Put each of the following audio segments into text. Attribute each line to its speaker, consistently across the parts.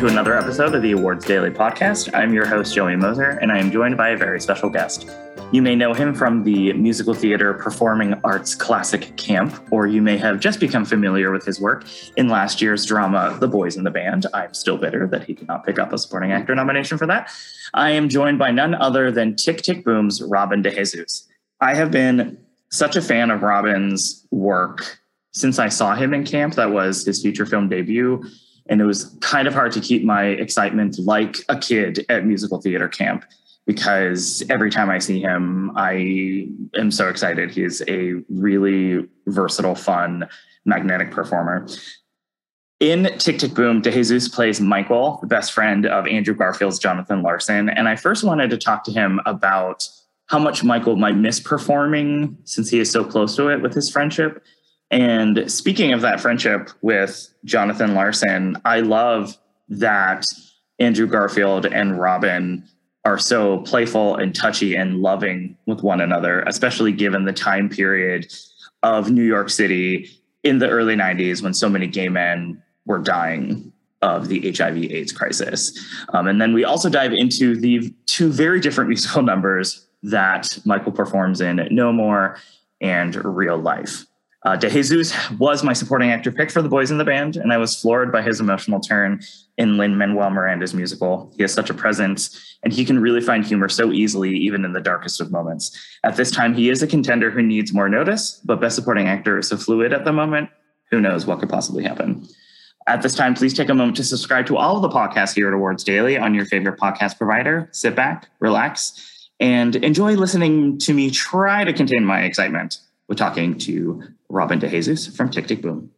Speaker 1: to another episode of the Awards Daily Podcast. I'm your host, Joey Moser, and I am joined by a very special guest. You may know him from the musical theater performing arts classic Camp, or you may have just become familiar with his work in last year's drama, The Boys in the Band. I'm still bitter that he did not pick up a supporting actor nomination for that. I am joined by none other than Tick, Tick, Boom's Robin DeJesus. I have been such a fan of Robin's work since I saw him in Camp. That was his feature film debut. And it was kind of hard to keep my excitement like a kid at musical theater camp, because every time I see him, I am so excited. He is a really versatile, fun, magnetic performer. In Tick, Tick, Boom, DeJesus plays Michael, the best friend of Andrew Garfield's Jonathan Larson. And I first wanted to talk to him about how much Michael might miss performing since he is so close to it with his friendship. And speaking of that friendship with Jonathan Larson, I love that Andrew Garfield and Robin are so playful and touchy and loving with one another, especially given the time period of New York City in the early 90s when so many gay men were dying of the HIV/AIDS crisis. And then we also dive into the two very different musical numbers that Michael performs in No More and Real Life. DeJesus was my supporting actor pick for The Boys in the Band, and I was floored by his emotional turn in Lin-Manuel Miranda's musical. He has such a presence, and he can really find humor so easily, even in the darkest of moments. At this time, he is a contender who needs more notice, but Best Supporting Actor is so fluid at the moment, who knows what could possibly happen. At this time, please take a moment to subscribe to all of the podcasts here at Awards Daily on your favorite podcast provider. Sit back, relax, and enjoy listening to me try to contain my excitement. We're talking to Robin DeJesus from Tick, Tick, Boom.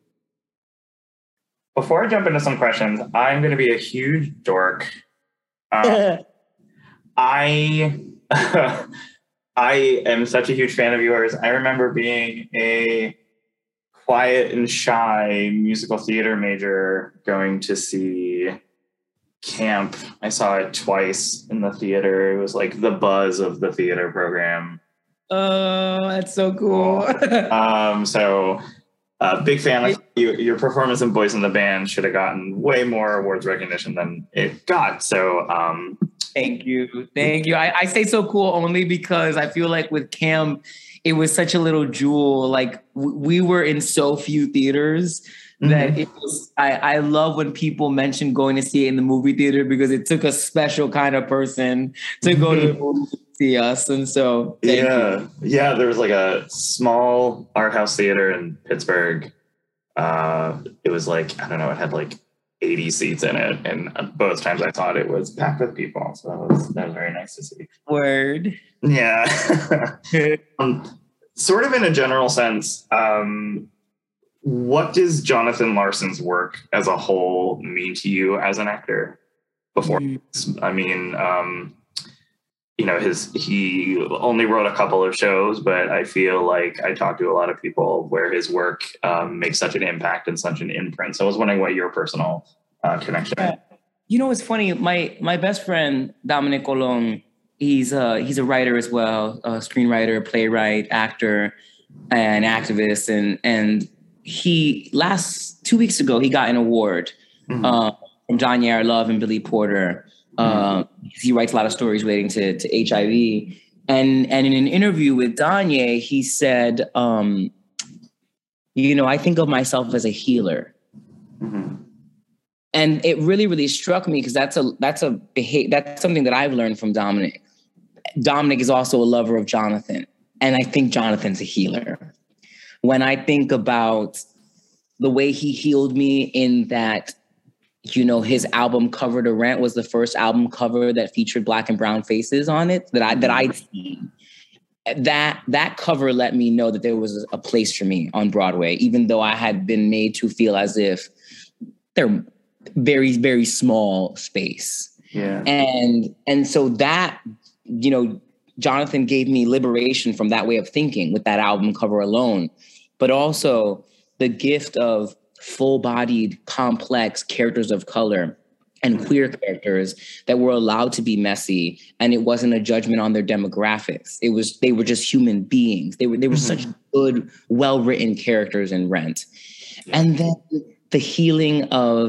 Speaker 1: Before I jump into some questions, I'm going to be a huge dork. I am such a huge fan of yours. I remember being a quiet and shy musical theater major going to see Camp. I saw it twice in the theater. It was like the buzz of the theater program.
Speaker 2: Oh, that's so cool.
Speaker 1: Big fan of you. Your performance in Boys in the Band should have gotten way more awards recognition than it got. So
Speaker 2: thank you. I say so cool only because I feel like with Camp, it was such a little jewel. Like we were in so few theaters that it was, I love when people mention going to see it in the movie theater, because it took a special kind of person to go to the movie to see us. And so
Speaker 1: there was like a small art house theater in Pittsburgh. It was like, I don't know, it had like 80 seats in it, and both times I saw it was packed with people. So that was very nice to see.
Speaker 2: Word.
Speaker 1: Yeah. Sort of in a general sense, what does Jonathan Larson's work as a whole mean to you as an actor? Before, I mean, he only wrote a couple of shows, but I feel like I talked to a lot of people where his work makes such an impact and such an imprint. So I was wondering what your personal connection is.
Speaker 2: You know, it's funny. My best friend, Dominic Colon, he's a writer as well, a screenwriter, playwright, actor, and activist. And he 2 weeks ago, he got an award from John Yarra Love and Billy Porter. He writes a lot of stories relating to HIV. And in an interview with Danye, he said, I think of myself as a healer. And it really, really struck me, because that's something that I've learned from Dominic. Dominic is also a lover of Jonathan, and I think Jonathan's a healer. When I think about the way he healed me in that, his album cover to Rent was the first album cover that featured Black and brown faces on it that I'd seen. That cover let me know that there was a place for me on Broadway, even though I had been made to feel as if they're very, very small space.
Speaker 1: Yeah.
Speaker 2: And so that, Jonathan gave me liberation from that way of thinking with that album cover alone, but also the gift of full-bodied, complex characters of color and queer characters that were allowed to be messy, and it wasn't a judgment on their demographics. They were just human beings. They were such good, well-written characters in Rent. Yeah. And then the healing of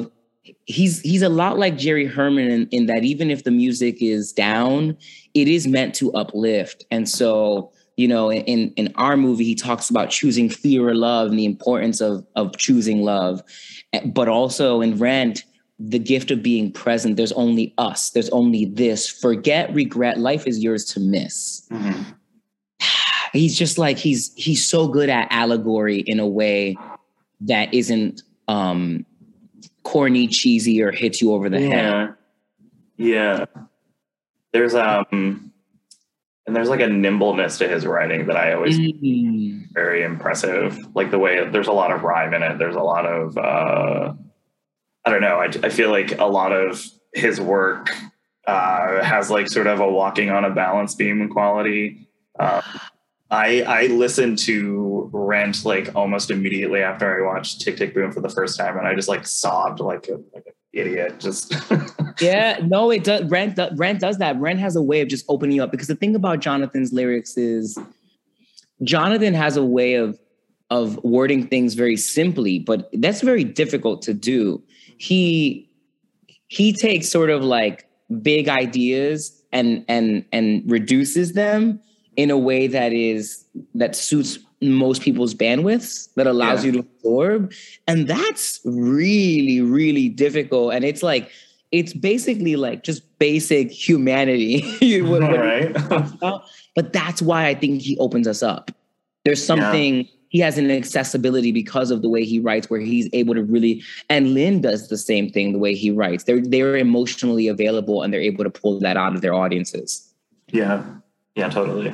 Speaker 2: he's a lot like Jerry Herman in that even if the music is down, it is meant to uplift. And so, you know, in our movie, he talks about choosing fear or love and the importance of choosing love. But also in Rent, the gift of being present. There's only us. There's only this. Forget regret. Life is yours to miss. Mm-hmm. He's just like, he's so good at allegory in a way that isn't corny, cheesy, or hits you over the head.
Speaker 1: Yeah. There's and there's like a nimbleness to his writing that I always find very impressive. Like the way there's a lot of rhyme in it. There's a lot of I don't know. I feel like a lot of his work has like sort of a walking on a balance beam quality. I listened to Rent like almost immediately after I watched Tick, Tick, Boom for the first time, and I just like sobbed like an idiot. Just
Speaker 2: yeah, no, it does. Rent does that. Rent has a way of just opening you up, because the thing about Jonathan's lyrics is Jonathan has a way of wording things very simply, but that's very difficult to do. He takes sort of like big ideas and reduces them in a way that suits most people's bandwidths, that allows you to absorb. And that's really, really difficult. And it's like, it's basically like just basic humanity.
Speaker 1: Right.
Speaker 2: But that's why I think he opens us up. There's something, he has an accessibility because of the way he writes, where he's able to really, and Lin does the same thing, the way he writes. They're emotionally available and they're able to pull that out of their audiences.
Speaker 1: Yeah, totally.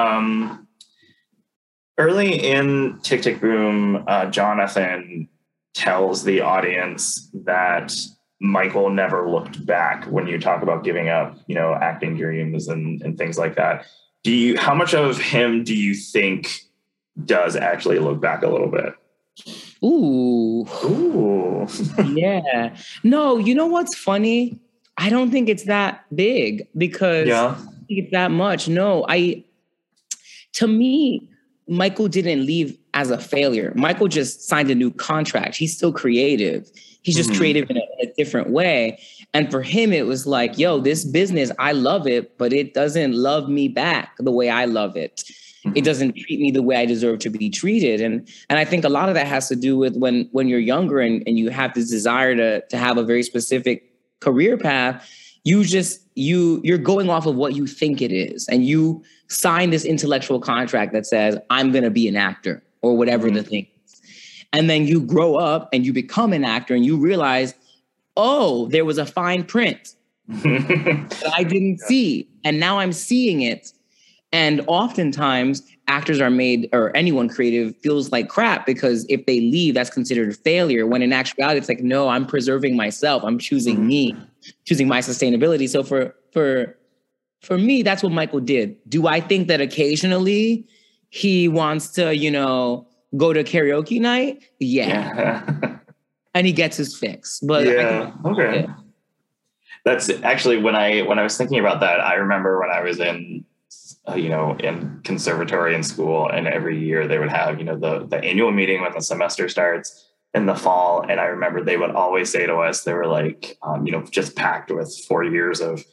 Speaker 1: Early in Tick, Tick, Boom, Jonathan tells the audience that Michael never looked back when you talk about giving up, you know, acting dreams and things like that. How much of him do you think does actually look back a little bit?
Speaker 2: Ooh. Yeah. No, you know what's funny? I don't think it's that big, because I don't think it's that much. No, to me, Michael didn't leave as a failure. Michael just signed a new contract. He's still creative. He's just creative in a different way. And for him, it was like, yo, this business, I love it, but it doesn't love me back the way I love it. It doesn't treat me the way I deserve to be treated. And I think a lot of that has to do with when you're younger and you have this desire to have a very specific career path, you're going off of what you think it is. And you sign this intellectual contract that says, I'm going to be an actor, or whatever the thing is. And then you grow up and you become an actor and you realize, oh, there was a fine print that I didn't see. And now I'm seeing it. And oftentimes actors are made, or anyone creative feels like crap, because if they leave, that's considered a failure. When in actuality, it's like, no, I'm preserving myself. I'm choosing me, choosing my sustainability. So for me, that's what Michael did. Do I think that occasionally he wants to, you know, go to karaoke night? Yeah. And he gets his fix. But
Speaker 1: okay. That's actually when I was thinking about that, I remember when I was in in conservatory in school, and every year they would have, you know, the annual meeting when the semester starts in the fall. And I remember they would always say to us, they were like, just packed with 4 years of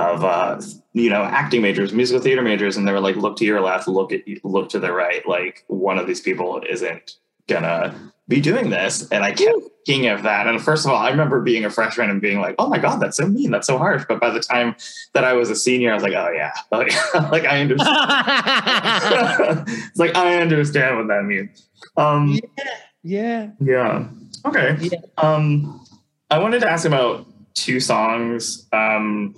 Speaker 1: acting majors, musical theater majors. And they were like, look to your left, look to the right. Like, one of these people isn't gonna be doing this. And I kept thinking of that. And first of all, I remember being a freshman and being like, oh my God, that's so mean. That's so harsh. But by the time that I was a senior, I was like, oh yeah. Like, I understand. It's like, I understand what that means.
Speaker 2: Yeah.
Speaker 1: Okay. Yeah. I wanted to ask about 2 songs. I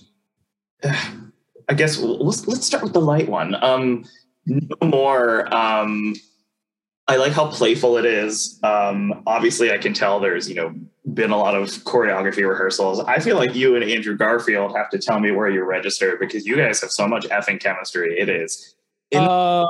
Speaker 1: guess let's start with the light one. No More. I like how playful it is. Obviously, I can tell there's, been a lot of choreography rehearsals. I feel like you and Andrew Garfield have to tell me where you're registered, because you guys have so much effing chemistry. It is.
Speaker 2: I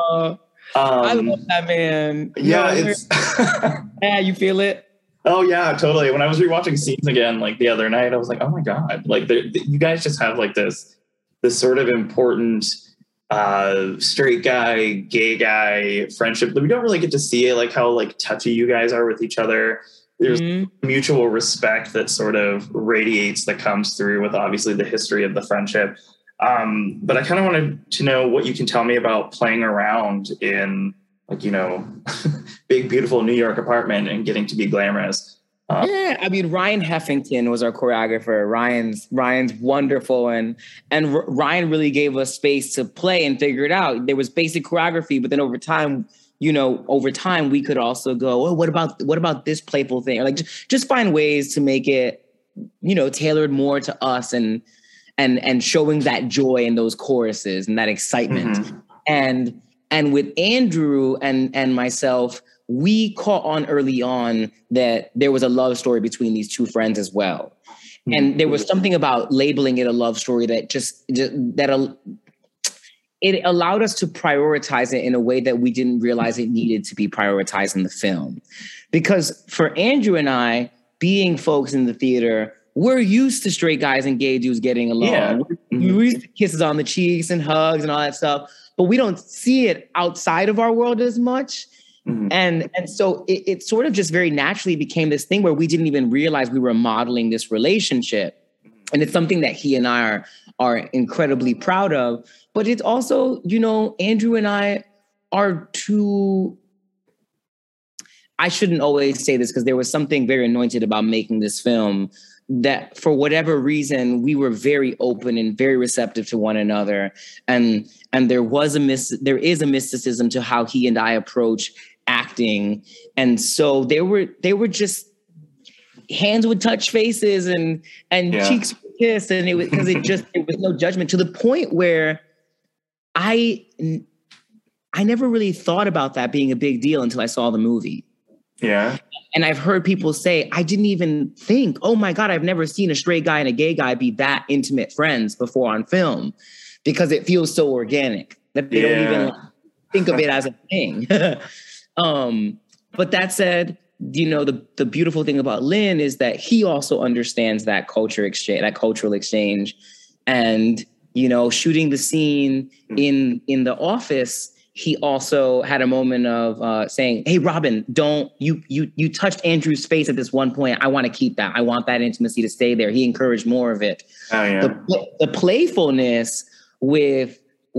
Speaker 2: love that, man.
Speaker 1: Yeah, it's.
Speaker 2: Yeah, you feel it?
Speaker 1: Oh yeah, totally. When I was rewatching scenes again, like the other night, I was like, oh my God, like you guys just have like this sort of important straight guy, gay guy friendship that we don't really get to see, like how like touchy you guys are with each other. there's mutual respect that sort of radiates, that comes through with obviously the history of the friendship. But I kind of wanted to know what you can tell me about playing around in, like, you know, big, beautiful New York apartment and getting to be glamorous.
Speaker 2: Yeah, I mean, Ryan Heffington was our choreographer. Ryan's wonderful, and Ryan really gave us space to play and figure it out. There was basic choreography, but then over time, we could also go, oh, what about this playful thing? Or like just find ways to make it, you know, tailored more to us and showing that joy in those choruses and that excitement. Mm-hmm. And with Andrew and myself, we caught on early on that there was a love story between these two friends as well. Mm-hmm. And there was something about labeling it a love story that it allowed us to prioritize it in a way that we didn't realize it needed to be prioritized in the film. Because for Andrew and I, being folks in the theater, we're used to straight guys and gay dudes getting along. Yeah. We're used to kisses on the cheeks and hugs and all that stuff, but we don't see it outside of our world as much. Mm-hmm. And so it sort of just very naturally became this thing where we didn't even realize we were modeling this relationship. And it's something that he and I are incredibly proud of. But it's also, you know, Andrew and I are two... I shouldn't always say this because there was something very anointed about making this film, that for whatever reason, we were very open and very receptive to one another. And there is a mysticism to how he and I approach acting. And so they were just hands would touch faces and cheeks would kiss. And it was no judgment, to the point where I never really thought about that being a big deal until I saw the movie.
Speaker 1: Yeah.
Speaker 2: And I've heard people say, I didn't even think, oh my God, I've never seen a straight guy and a gay guy be that intimate friends before on film, because it feels so organic that they don't even think of it as a thing. But that said, you know, the beautiful thing about Lin is that he also understands that cultural exchange. And, you know, shooting the scene in the office, he also had a moment of saying, hey, Robin, you touched Andrew's face at this one point. I want to keep that. I want that intimacy to stay there. He encouraged more of it.
Speaker 1: Oh, yeah.
Speaker 2: The playfulness with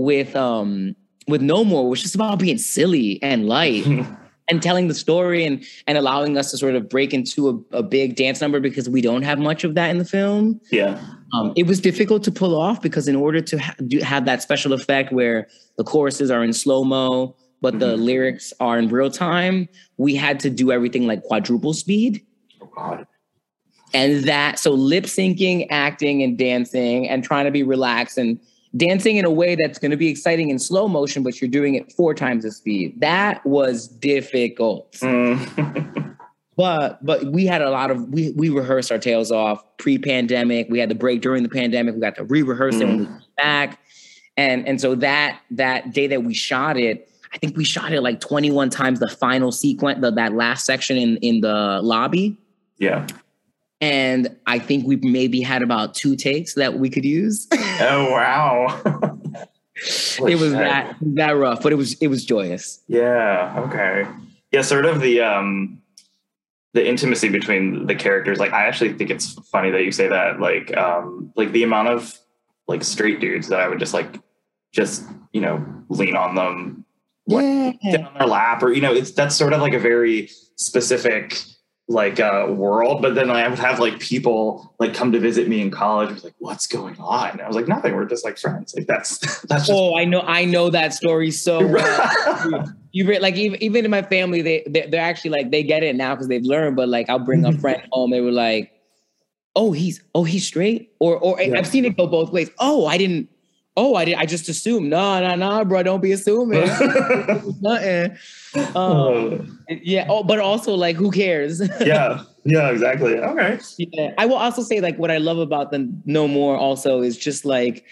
Speaker 2: No More was just about being silly and light and telling the story and allowing us to sort of break into a big dance number, because we don't have much of that in the film.
Speaker 1: Yeah.
Speaker 2: It was difficult to pull off because in order to have that special effect where the choruses are in slow-mo, but the lyrics are in real time, we had to do everything like quadruple speed.
Speaker 1: Oh, God.
Speaker 2: And so lip syncing, acting, and dancing, and trying to be relaxed and dancing in a way that's going to be exciting in slow motion, but you're doing it 4 times the speed. That was difficult. But we had we rehearsed our tails off pre-pandemic. We had the break during the pandemic. We got to re-rehearse it when we came back. And so that day that we shot it, I think we shot it like 21 times, the final sequence, that last section in the lobby.
Speaker 1: Yeah.
Speaker 2: And I think we maybe had about 2 takes that we could use.
Speaker 1: Oh, wow.
Speaker 2: It was that rough, but it was joyous.
Speaker 1: Yeah. Okay. Yeah. Sort of the intimacy between the characters. Like, I actually think it's funny that you say that, like the amount of like straight dudes that I would just, you know, lean on them, sit on their lap, or, you know, that's sort of like a very specific like world. But then I would have like people like come to visit me in college. I was like, what's going on? And I was like, nothing. We're just like friends. Like that's just.
Speaker 2: Oh, I know that story so well. You like even in my family, they're actually like, they get it now because they've learned. But like, I'll bring a friend home. They were like, oh, he's straight, or yeah. I've seen it go both ways. I just assumed. No, bro, don't be assuming. Nothing. Yeah. Oh, but also like, who cares?
Speaker 1: Yeah, exactly. Okay.
Speaker 2: Yeah. I will also say, like, what I love about the No More also is just like,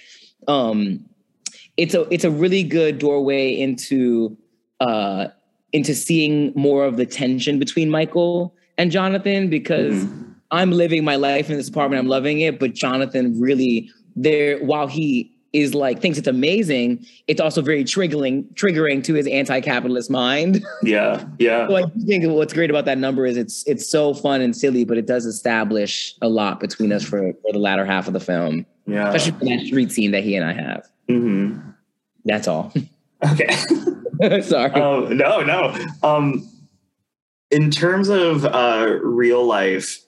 Speaker 2: it's a really good doorway into seeing more of the tension between Michael and Jonathan, because I'm living my life in this apartment. I'm loving it. But Jonathan really while he is like, thinks it's amazing, it's also very triggering to his anti-capitalist mind.
Speaker 1: Yeah. Yeah.
Speaker 2: So I think what's great about that number is it's so fun and silly, but it does establish a lot between us for the latter half of the film.
Speaker 1: Yeah.
Speaker 2: Especially for that street scene that he and I have.
Speaker 1: Mm-hmm.
Speaker 2: That's all.
Speaker 1: Okay.
Speaker 2: Sorry.
Speaker 1: No. In terms of real life,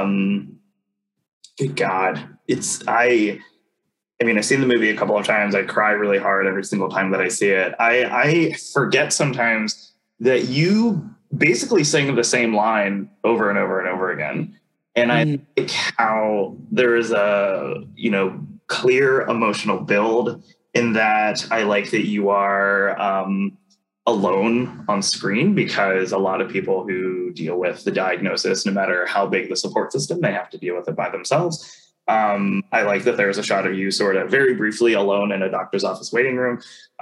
Speaker 1: good God, I mean, I've seen the movie a couple of times. I cry really hard every single time that I see it. I forget sometimes that you basically sing the same line over and over and over again. And I like how there is a, clear emotional build in that. I like that you are alone on screen, because a lot of people who deal with the diagnosis, no matter how big the support system, they have to deal with it by themselves. I like that there's a shot of you sort of very briefly alone in a doctor's office waiting room.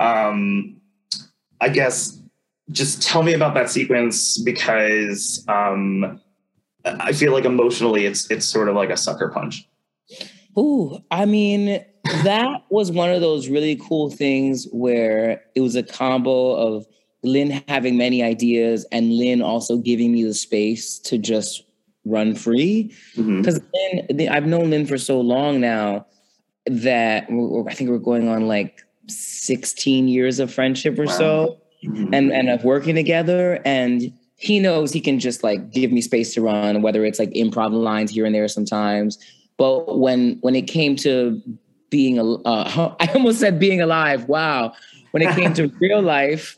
Speaker 1: I guess just tell me about that sequence, because I feel like emotionally it's sort of like a sucker punch.
Speaker 2: Ooh, I mean, that was one of those really cool things where it was a combo of Lin having many ideas and Lin also giving me the space to just run free. Because I've known Lin for so long now that I think we're going on like 16 years of friendship or so, and of working together. And he knows he can just like give me space to run, whether it's like improv lines here and there sometimes. But when it came to being, I almost said being alive. Wow. When it came to real life,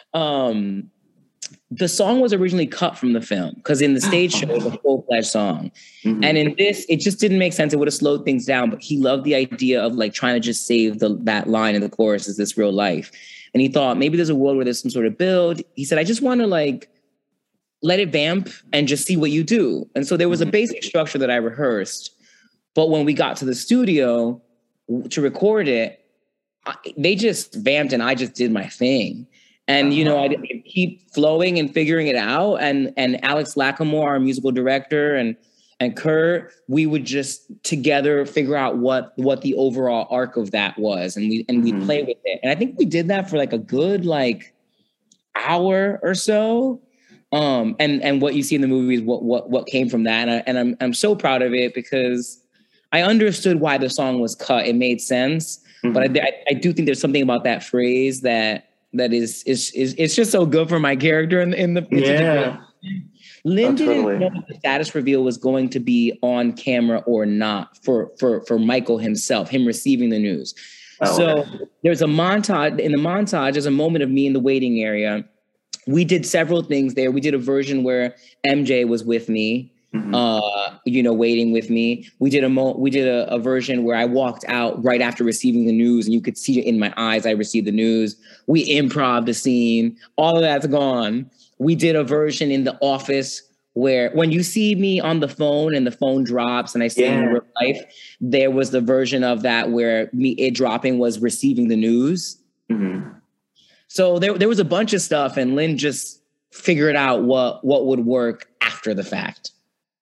Speaker 2: the song was originally cut from the film, because in the stage show, it was a full-fledged song. And in this, it just didn't make sense. It would have slowed things down, but he loved the idea of like trying to just save that line in the chorus, is this real life? And he thought maybe there's a world where there's some sort of build. He said, I just want to like let it vamp and just see what you do. And so there was a basic structure that I rehearsed. But when we got to the studio to record it, they just vamped and I just did my thing. And, I didn't keep flowing and figuring it out. And Alex Lackamore, our musical director, and Kurt, we would just together figure out what the overall arc of that was. And we'd play with it. And I think we did that for like a good hour or so. And what you see in the movie is what came from that. And I'm so proud of it, because I understood why the song was cut. It made sense. But I do think there's something about that phrase that is it's just so good for my character in the Lin didn't know if the status reveal was going to be on camera or not for Michael himself, him receiving the news. There's a montage. In the montage, there's a moment of me in the waiting area. We did several things there. We did a version where MJ was with me, waiting with me. We did a version where I walked out right after receiving the news, and you could see it in my eyes. I received the news. We improv the scene. All of that's gone. We did a version in the office where when you see me on the phone and the phone drops and I see it in real life, there was the version of that where it dropping was receiving the news. So there was a bunch of stuff, and Lin just figured out what would work after the fact.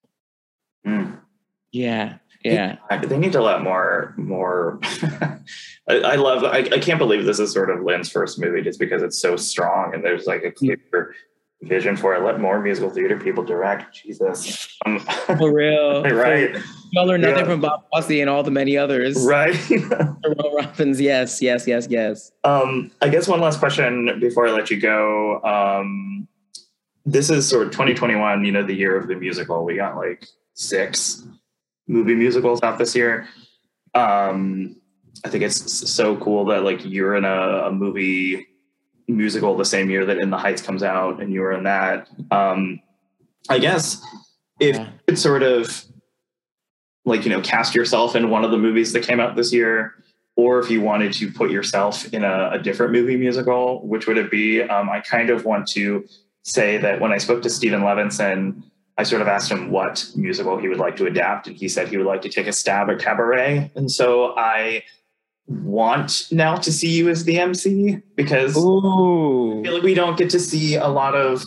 Speaker 2: Yeah.
Speaker 1: They need to let more. I can't believe this is sort of Lin's first movie, just because it's so strong and there's like a clear vision for it. Let more musical theater people direct. Jesus.
Speaker 2: For real.
Speaker 1: Right.
Speaker 2: Y'all learn nothing from Bob Fosse and all the many others.
Speaker 1: Right.
Speaker 2: Jerome Robbins. Yes.
Speaker 1: I guess one last question before I let you go. This is sort of 2021, the year of the musical. We got like 6 movie musicals out this year. I think it's so cool that like you're in a movie musical the same year that In the Heights comes out, and you were in that. I guess if it's sort of like, cast yourself in one of the movies that came out this year, or if you wanted to put yourself in a different movie musical, which would it be? I kind of want to say that when I spoke to Stephen Levinson, I sort of asked him what musical he would like to adapt, and he said he would like to take a stab at Cabaret. And so I want now to see you as the MC, because I feel like we don't get to see a lot of,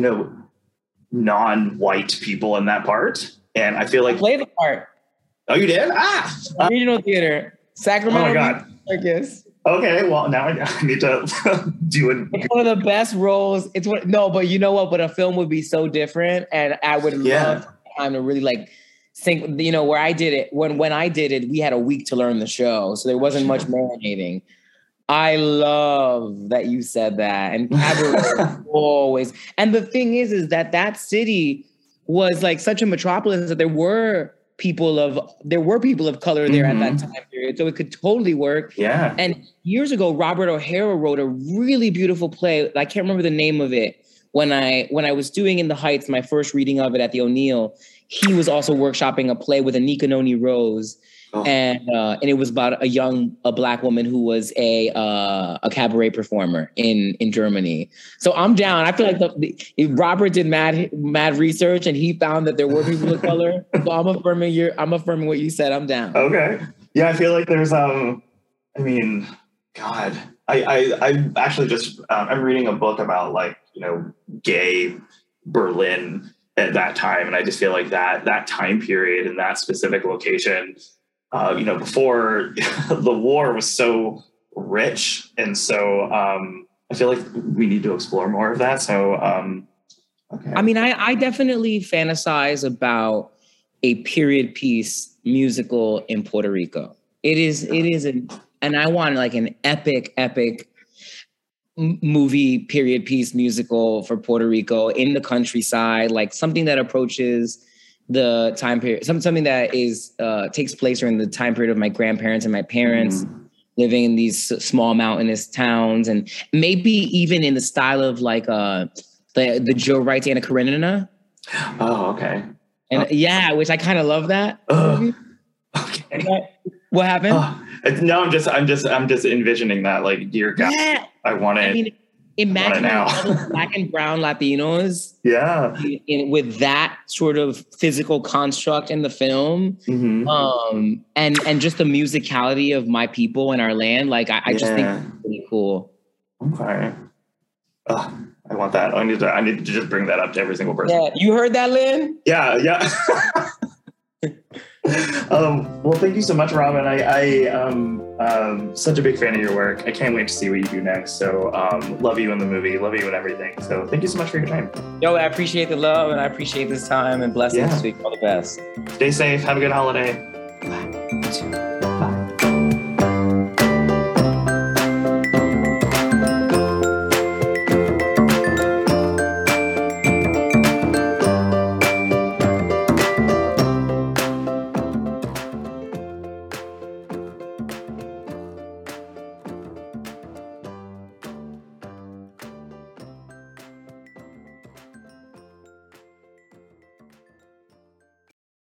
Speaker 1: non-white people in that part. And I feel like...
Speaker 2: I played the part.
Speaker 1: Oh, you did?
Speaker 2: Regional theater. Sacramento.
Speaker 1: Oh my God.
Speaker 2: Circus.
Speaker 1: Okay, well now I need to do it.
Speaker 2: It's one of the best roles. But you know what? But a film would be so different, and I would love time to really like think. You know, where I did it when I did it, we had a week to learn the show, so there wasn't much marinating. I love that you said that, and Cabaret always. And the thing is that city was like such a metropolis that there were people of color there at that time period, so it could totally work.
Speaker 1: Yeah.
Speaker 2: And years ago, Robert O'Hara wrote a really beautiful play. I can't remember the name of it. When I was doing In the Heights, my first reading of it at the O'Neill, he was also workshopping a play with Anika Noni Rose. Oh. And it was about a Black woman who was a cabaret performer in Germany. So I'm down. I feel like Robert did mad research, and he found that there were people of color. So I'm affirming what you said. I'm down.
Speaker 1: Okay. Yeah, I feel like there's I actually just I'm reading a book about like, you know, gay Berlin at that time, and I just feel like that time period and that specific location, you know, before the war was so rich. And so I feel like we need to explore more of that. So, okay.
Speaker 2: I mean, I definitely fantasize about a period piece musical in Puerto Rico. It is and I want like an epic movie period piece musical for Puerto Rico in the countryside, like something that approaches the time period, something that is takes place during the time period of my grandparents and my parents living in these small mountainous towns, and maybe even in the style of like the Joe Wright's Anna Karenina.
Speaker 1: Oh, okay.
Speaker 2: And which I kind of love that.
Speaker 1: Okay.
Speaker 2: What happened?
Speaker 1: No, I'm just envisioning that, like, dear God, I want it. I mean,
Speaker 2: imagine all the Black and brown Latinos.
Speaker 1: Yeah.
Speaker 2: With that sort of physical construct in the film. And just the musicality of my people and our land. Like, I just think it's really cool.
Speaker 1: Okay. I want that. I need to just bring that up to every single person.
Speaker 2: Yeah. You heard that, Lynn?
Speaker 1: Yeah. Well, thank you so much, Robin. I am such a big fan of your work. I can't wait to see what you do next. So love you in the movie, love you in everything. So thank you so much for your time.
Speaker 2: Yo, I appreciate the love and I appreciate this time, and blessings to you. All the best.
Speaker 1: Stay safe. Have a good holiday.
Speaker 2: Bye. You too.